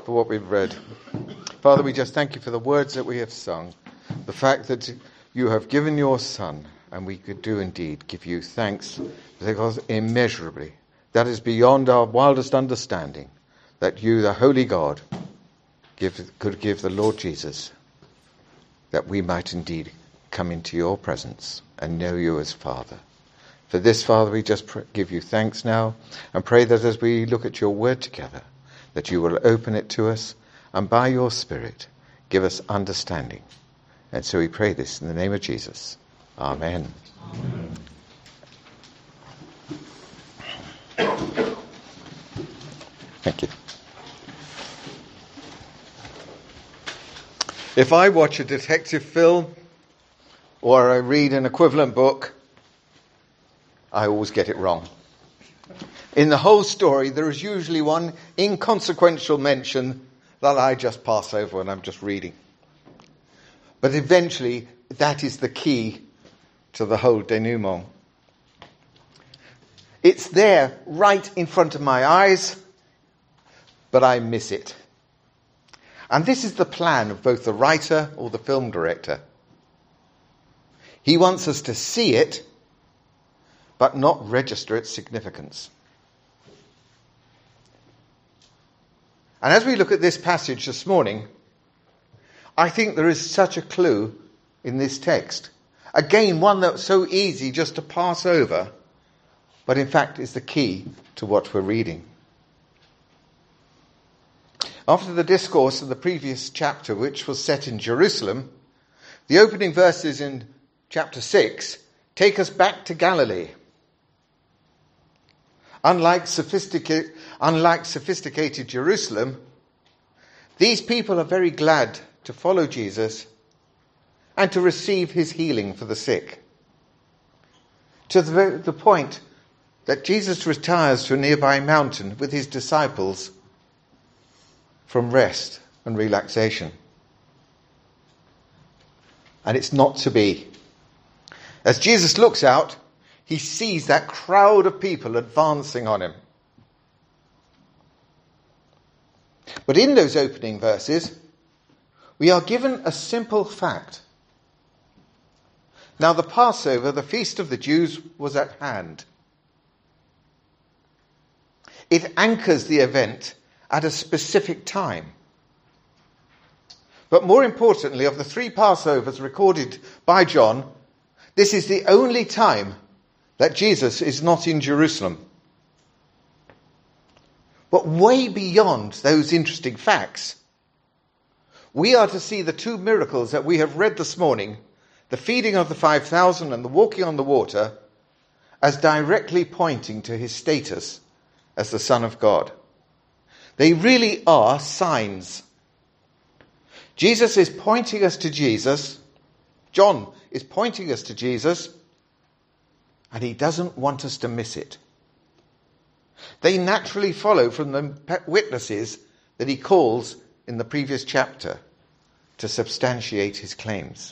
for what we've read. Father, we just thank you for the words that we have sung, the fact that you have given your Son, and we could do indeed give you thanks, because immeasurably, that is beyond our wildest understanding, that you, the Holy God, could give the Lord Jesus, that we might indeed come into your presence and know you as Father. For this, Father, we just give you thanks now and pray that as we look at your word together, that you will open it to us and by your Spirit give us understanding. And so we pray this in the name of Jesus. Amen. Amen. Thank you. If I watch a detective film or I read an equivalent book, I always get it wrong. In the whole story, there is usually one inconsequential mention that I just pass over when I'm just reading. But eventually, that is the key to the whole denouement. It's there right in front of my eyes, but I miss it. And this is the plan of both the writer or the film director. He wants us to see it, but not register its significance. And as we look at this passage this morning, I think there is such a clue in this text. Again, one that's so easy just to pass over, but in fact is the key to what we're reading. After the discourse of the previous chapter, which was set in Jerusalem, the opening verses in chapter 6 take us back to Galilee. Unlike sophisticated Jerusalem, these people are very glad to follow Jesus and to receive his healing for the sick. To the point that Jesus retires to a nearby mountain with his disciples from rest and relaxation. And it's not to be. As Jesus looks out, he sees that crowd of people advancing on him. But in those opening verses, we are given a simple fact. Now the Passover, the feast of the Jews, was at hand. It anchors the event at a specific time. But more importantly, of the 3 Passovers recorded by John, this is the only time that Jesus is not in Jerusalem. But way beyond those interesting facts, we are to see the 2 miracles that we have read this morning, the feeding of the 5,000 and the walking on the water, as directly pointing to his status as the Son of God. They really are signs. Jesus is pointing us to Jesus. John is pointing us to Jesus. And he doesn't want us to miss it. They naturally follow from the witnesses that he calls in the previous chapter to substantiate his claims.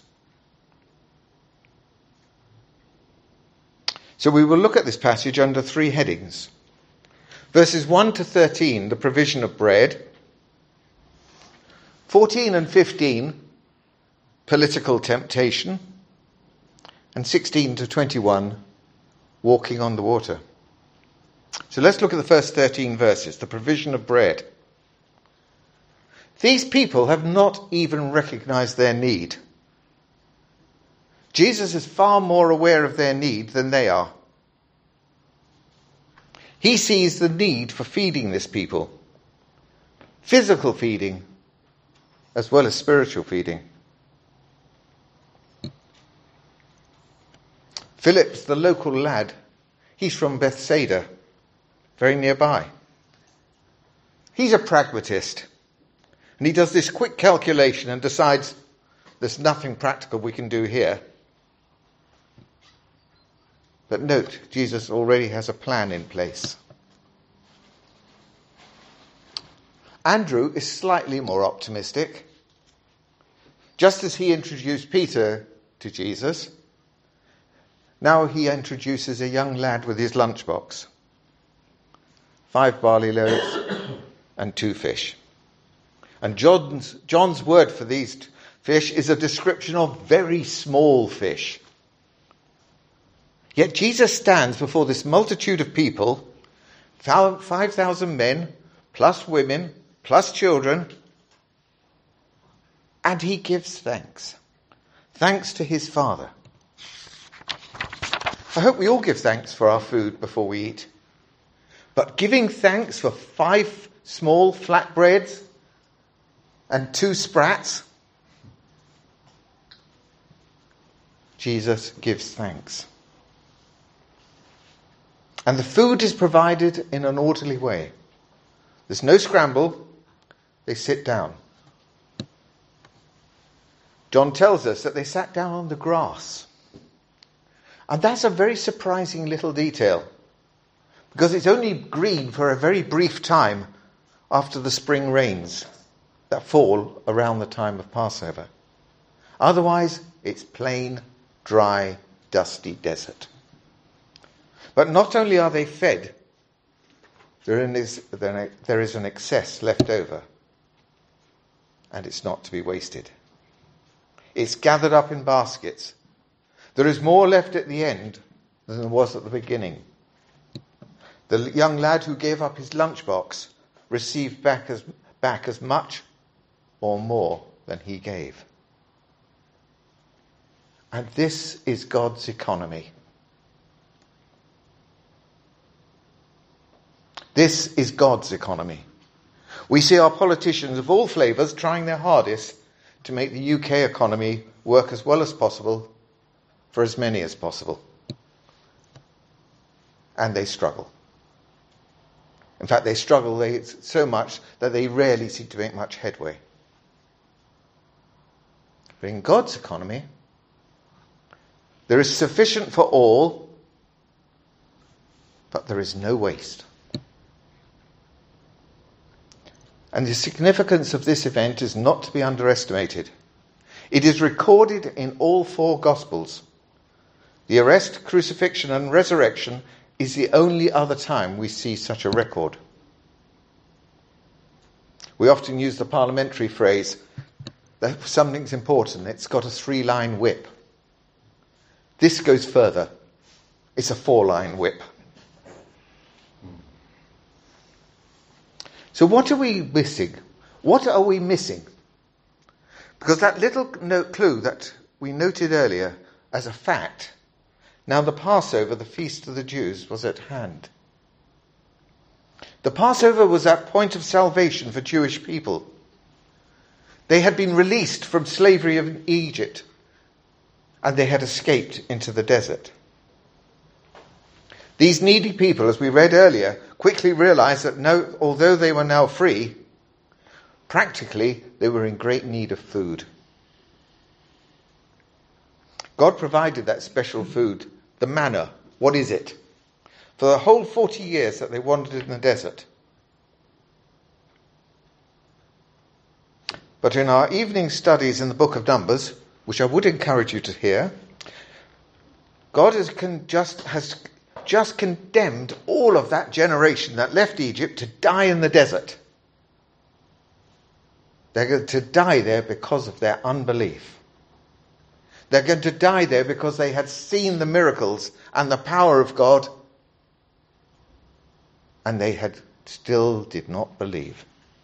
So we will look at this passage under 3 headings. Verses 1 to 13, the provision of bread. 14 and 15, political temptation. And 16 to 21, walking on the water. So let's look at the first 13 verses, the provision of bread. These people have not even recognized their need. Jesus is far more aware of their need than they are. He sees the need for feeding this people. Physical feeding, as well as spiritual feeding. Philip's the local lad. He's from Bethsaida, very nearby. He's a pragmatist. And he does this quick calculation and decides there's nothing practical we can do here. But note, Jesus already has a plan in place. Andrew is slightly more optimistic. Just as he introduced Peter to Jesus, now he introduces a young lad with his lunchbox. 5 barley loaves and 2 fish. And John's word for these fish is a description of very small fish. Yet Jesus stands before this multitude of people, 5,000 men, plus women, plus children, and he gives thanks. Thanks to his Father. I hope we all give thanks for our food before we eat. But giving thanks for 5 small flatbreads and 2 sprats, Jesus gives thanks. And the food is provided in an orderly way. There's no scramble. They sit down. John tells us that they sat down on the grass. And that's a very surprising little detail, because it's only green for a very brief time after the spring rains that fall around the time of Passover. Otherwise, it's plain, dry, dusty desert. But not only are they fed, there is an excess left over, and it's not to be wasted. It's gathered up in baskets. There is more left at the end than there was at the beginning. The young lad who gave up his lunchbox received back as much or more than he gave. And this is God's economy. This is God's economy. We see our politicians of all flavours trying their hardest to make the UK economy work as well as possible for as many as possible. And they struggle. In fact, they struggle so much that they rarely seem to make much headway. But in God's economy, there is sufficient for all, but there is no waste. And the significance of this event is not to be underestimated. It is recorded in all 4 Gospels. The arrest, crucifixion, and resurrection is the only other time we see such a record. We often use the parliamentary phrase that if something's important, it's got a 3-line whip. This goes further. It's a 4-line whip. So what are we missing? What are we missing? Because that little clue that we noted earlier as a fact, now the Passover, the feast of the Jews, was at hand. The Passover was that point of salvation for Jewish people. They had been released from slavery in Egypt, and they had escaped into the desert. These needy people, as we read earlier, quickly realized that although they were now free, practically they were in great need of food. God provided that special food, the manna. What is it? For the whole 40 years that they wandered in the desert. But in our evening studies in the book of Numbers, which I would encourage you to hear, God has just condemned all of that generation that left Egypt to die in the desert. They're going to die there because of their unbelief. They're going to die there because they had seen the miracles and the power of God, and they still did not believe.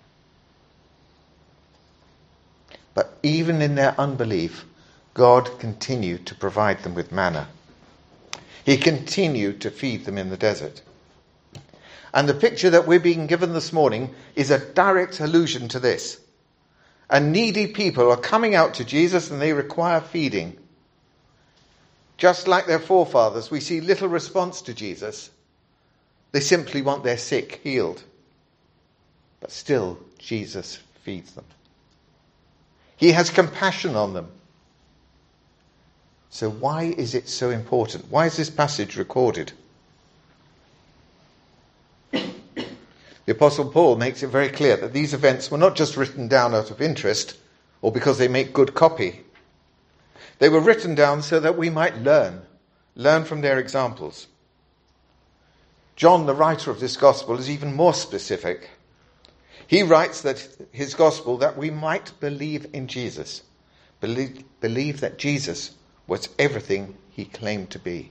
But even in their unbelief, God continued to provide them with manna. He continued to feed them in the desert. And the picture that we're being given this morning is a direct allusion to this. And needy people are coming out to Jesus and they require feeding. Just like their forefathers, we see little response to Jesus. They simply want their sick healed. But still, Jesus feeds them. He has compassion on them. So why is it so important? Why is this passage recorded? The Apostle Paul makes it very clear that these events were not just written down out of interest or because they make good copy. They were written down so that we might learn from their examples. John, the writer of this gospel, is even more specific. He writes that his gospel that we might believe in Jesus. Believe that Jesus was everything he claimed to be.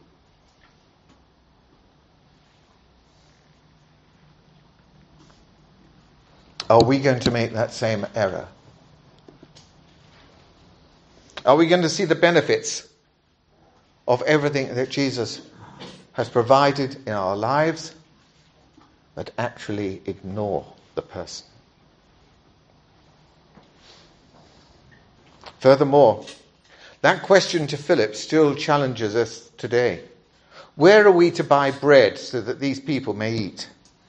Are we going to make that same error? Are we going to see the benefits of everything that Jesus has provided in our lives, but actually ignore the person? Furthermore, that question to Philip still challenges us today. Where are we to buy bread so that these people may eat?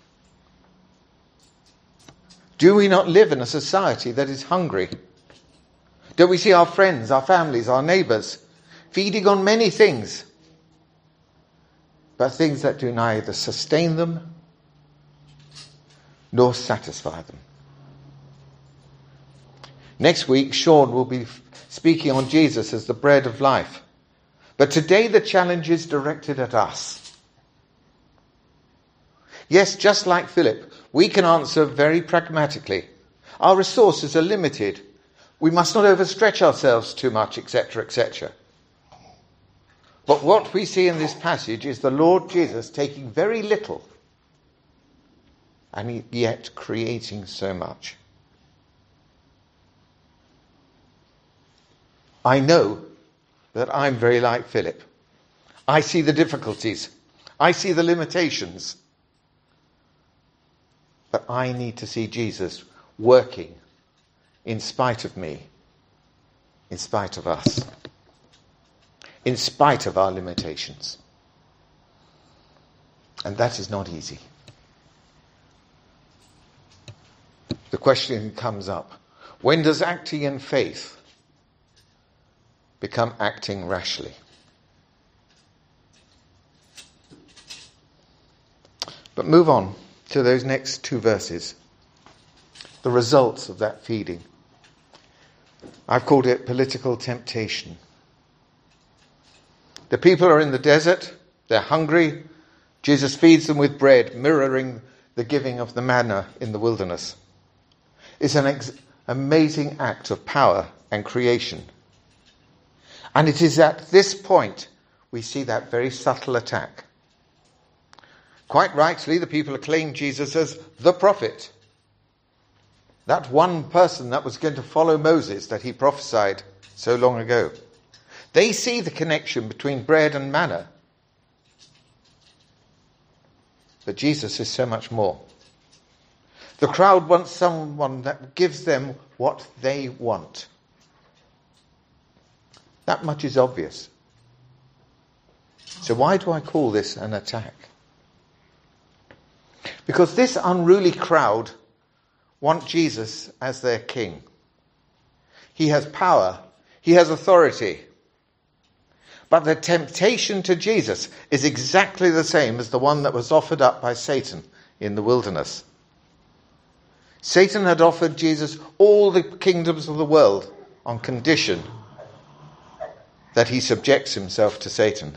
Do we not live in a society that is hungry? Don't we see our friends, our families, our neighbours feeding on many things, but things that do neither sustain them nor satisfy them? Next week, Sean will be speaking on Jesus as the bread of life. But today the challenge is directed at us. Yes, just like Philip, we can answer very pragmatically. Our resources are limited. We must not overstretch ourselves too much, etc., etc. But what we see in this passage is the Lord Jesus taking very little and yet creating so much. I know that I'm very like Philip. I see the difficulties. I see the limitations. But I need to see Jesus working in spite of me, in spite of us, in spite of our limitations. And that is not easy. The question comes up, when does acting in faith become acting rashly? But move on to those next two verses. The results of that feeding. I've called it political temptation. The people are in the desert. They're hungry. Jesus feeds them with bread, mirroring the giving of the manna in the wilderness. It's an amazing act of power and creation. And it is at this point we see that very subtle attack. Quite rightly, the people acclaim Jesus as the prophet. That one person that was going to follow Moses that he prophesied so long ago. They see the connection between bread and manna. But Jesus is so much more. The crowd wants someone that gives them what they want. That much is obvious. So why do I call this an attack? Because this unruly crowd want Jesus as their king. He has power. He has authority. But the temptation to Jesus is exactly the same as the one that was offered up by Satan in the wilderness. Satan had offered Jesus all the kingdoms of the world on condition that he subjects himself to Satan.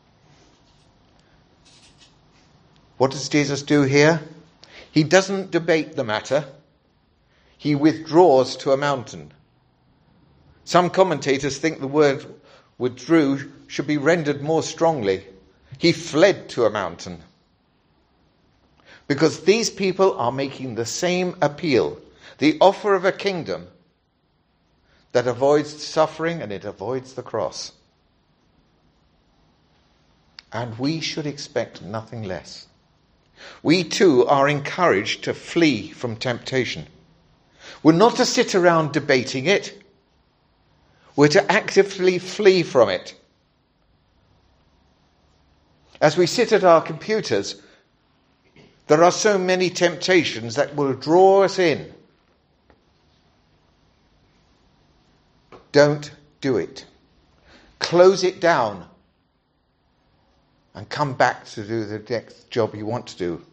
What does Jesus do here? He doesn't debate the matter. He withdraws to a mountain. Some commentators think the word withdrew should be rendered more strongly. He fled to a mountain. Because these people are making the same appeal, the offer of a kingdom that avoids suffering and it avoids the cross. And we should expect nothing less. We too are encouraged to flee from temptation. We're not to sit around debating it. We're to actively flee from it. As we sit at our computers, there are so many temptations that will draw us in. Don't do it. Close it down and come back to do the next job you want to do.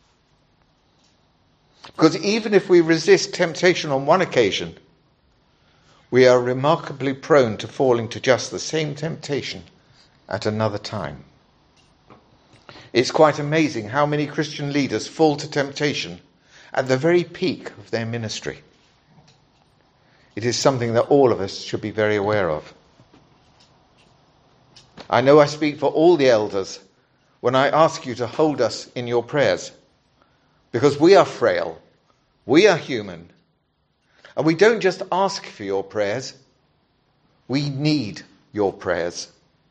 Because even if we resist temptation on one occasion, we are remarkably prone to falling to just the same temptation at another time. It's quite amazing how many Christian leaders fall to temptation at the very peak of their ministry. It is something that all of us should be very aware of. I know I speak for all the elders when I ask you to hold us in your prayers, because we are frail, we are human, and we don't just ask for your prayers, we need your prayers.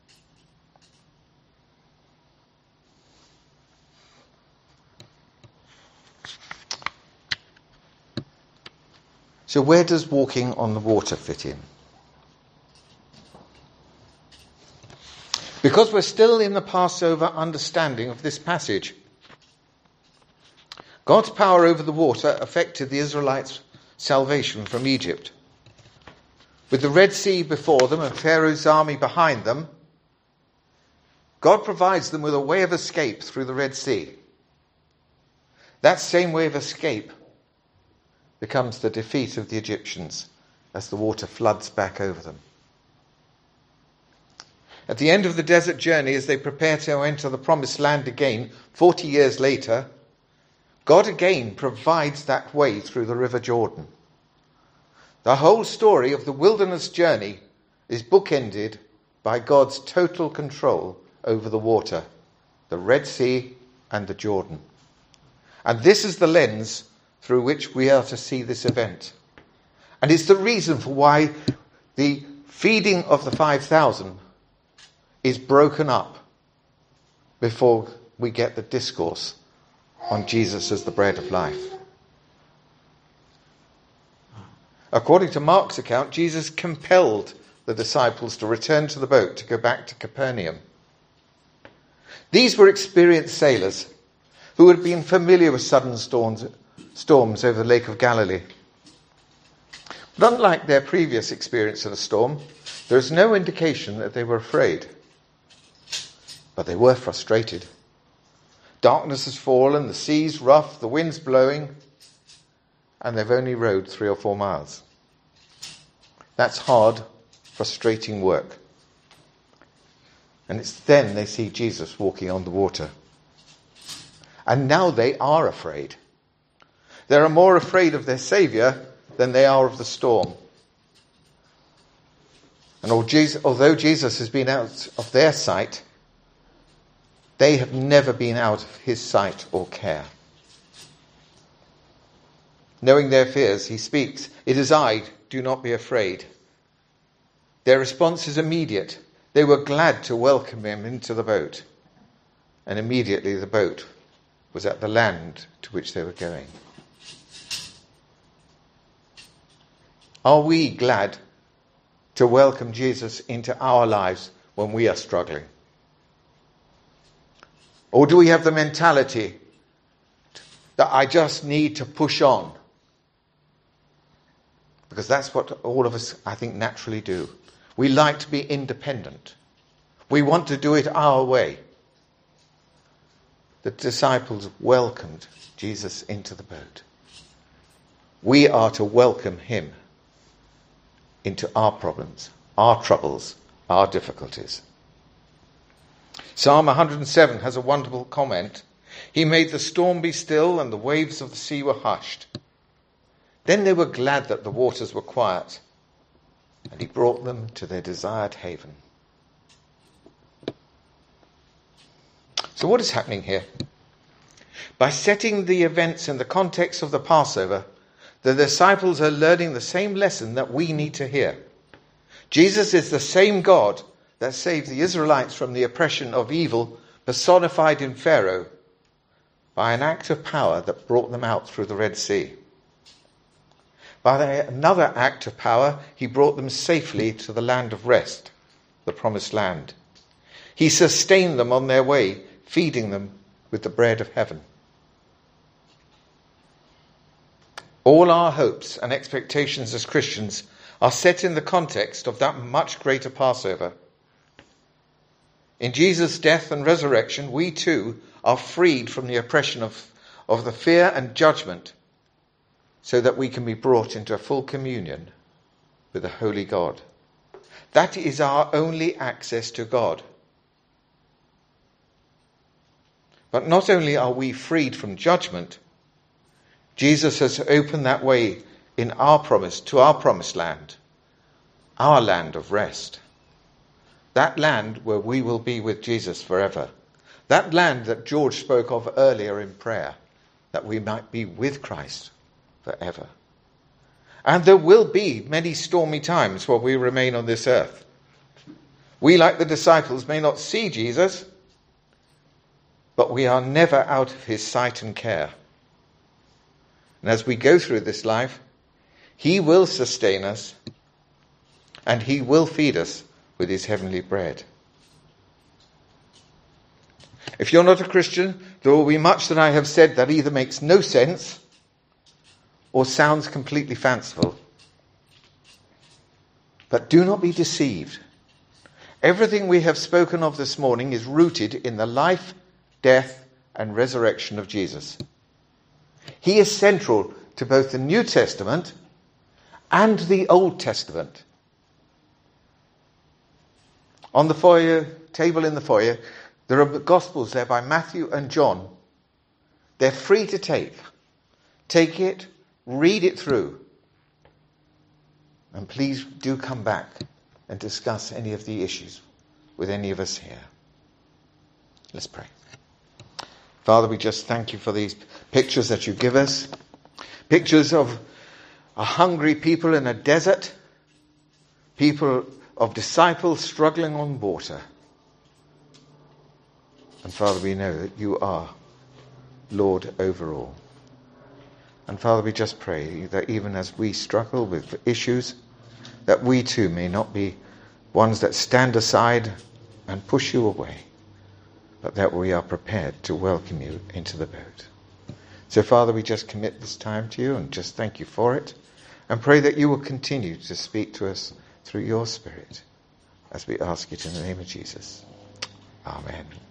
So where does walking on the water fit in? Because we're still in the Passover understanding of this passage. God's power over the water affected the Israelites' salvation from Egypt. With the Red Sea before them and Pharaoh's army behind them, God provides them with a way of escape through the Red Sea. That same way of escape becomes the defeat of the Egyptians as the water floods back over them. At the end of the desert journey, as they prepare to enter the promised land again, 40 years later, God again provides that way through the River Jordan. The whole story of the wilderness journey is bookended by God's total control over the water, the Red Sea and the Jordan. And this is the lens through which we are to see this event. And it's the reason for why the feeding of the 5,000 is broken up before we get the discourse on Jesus as the bread of life. According to Mark's account, Jesus compelled the disciples to return to the boat to go back to Capernaum. These were experienced sailors who had been familiar with sudden storms over the Lake of Galilee. But unlike their previous experience of a storm, there is no indication that they were afraid. But they were frustrated. Darkness has fallen, the sea's rough, the wind's blowing, and they've only rowed 3 or 4 miles. That's hard, frustrating work. And it's then they see Jesus walking on the water. And now they are afraid. They are more afraid of their Saviour than they are of the storm. And although Jesus has been out of their sight, they have never been out of his sight or care. Knowing their fears, he speaks, "It is I, do not be afraid." Their response is immediate. They were glad to welcome him into the boat. And immediately the boat was at the land to which they were going. Are we glad to welcome Jesus into our lives when we are struggling? Or do we have the mentality that I just need to push on? Because that's what all of us, I think, naturally do. We like to be independent. We want to do it our way. The disciples welcomed Jesus into the boat. We are to welcome him into our problems, our troubles, our difficulties. Psalm 107 has a wonderful comment. He made the storm be still and the waves of the sea were hushed. Then they were glad that the waters were quiet, and he brought them to their desired haven. So what is happening here? By setting the events in the context of the Passover, the disciples are learning the same lesson that we need to hear. Jesus is the same God that saved the Israelites from the oppression of evil personified in Pharaoh by an act of power that brought them out through the Red Sea. By another act of power, he brought them safely to the land of rest, the promised land. He sustained them on their way, feeding them with the bread of heaven. All our hopes and expectations as Christians are set in the context of that much greater Passover. In Jesus' death and resurrection, we too are freed from the oppression of the fear and judgment, so that we can be brought into a full communion with the holy God. That is our only access to God. But not only are we freed from judgment, Jesus has opened that way in our promise, to our promised land, our land of rest. That land where we will be with Jesus forever. That land that George spoke of earlier in prayer, that we might be with Christ forever. And there will be many stormy times while we remain on this earth. We, like the disciples, may not see Jesus, but we are never out of his sight and care. And as we go through this life, he will sustain us and he will feed us with his heavenly bread. If you're not a Christian, there will be much that I have said that either makes no sense or sounds completely fanciful. But do not be deceived. Everything we have spoken of this morning is rooted in the life, death, and resurrection of Jesus. He is central to both the New Testament and the Old Testament. On the table in the foyer, there are Gospels there by Matthew and John. They're free to take. Take it, read it through. And please do come back and discuss any of the issues with any of us here. Let's pray. Father, we just thank you for these pictures that you give us. Pictures of a hungry people in a desert. People of disciples struggling on water. And Father, we know that you are Lord over all. And Father, we just pray that even as we struggle with issues, that we too may not be ones that stand aside and push you away, but that we are prepared to welcome you into the boat. So Father, we just commit this time to you and just thank you for it, and pray that you will continue to speak to us through your Spirit, as we ask it in the name of Jesus. Amen.